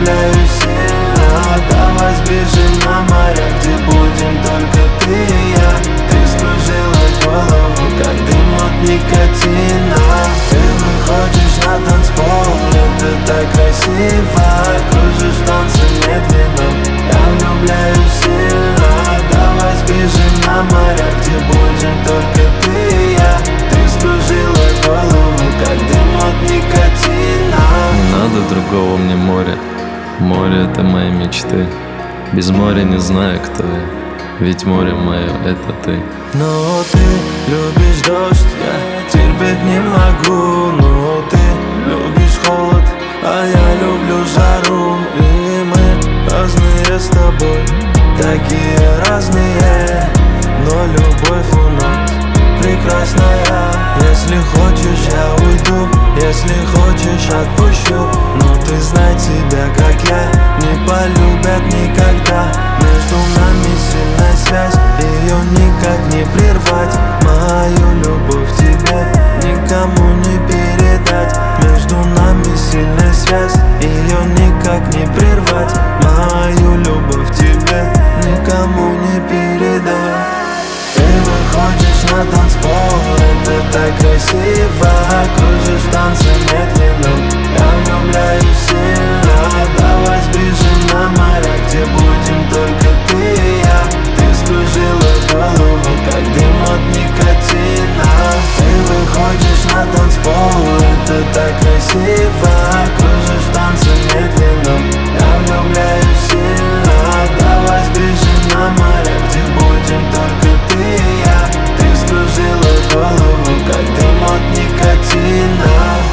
влюбляюсь сильно. Давай сбежим на моря, где будем только ты и я. Ты скружила голову, как дым от никотина. Ты выходишь на танцпол, это так красиво. Кружишь танцы медленно, я влюбляюсь сильно. Давай сбежим на моря, где будем только ты и я. Ты скружила голову, как дым от никотина. Не надо другого мне моря. Море — это мои мечты. Без моря не знаю, кто я, ведь море мое — это ты. Но ты любишь дождь, я терпеть не могу. Но ты любишь холод, а я люблю жару. И мы разные с тобой, такие разные, но любовь у нас прекрасная. Если хочешь, я уйду, если хочешь, отпущу. Но ты знай, тебя, как я, не полюбят никогда. Между нами сильная связь, ее никак не прервать. Мою любовь тебе никому не передать. Между нами сильная связь, ее никак не прервать. Мою любовь тебе никому не передать. Ты выходишь на танцпол, это так красиво. Кружишь танцы медленно, я влюбляюсь сильно. Давай сбежим на моря, где будем только ты и я. Ты скружила голову, как дым от никотина. Ты выходишь на танцпол, это так красиво. Кружишь танцы медленно, я влюбляюсь сильно. Давай сбежим на моря, где будем только ты и я. Ты скружила голову, как дым от никотина.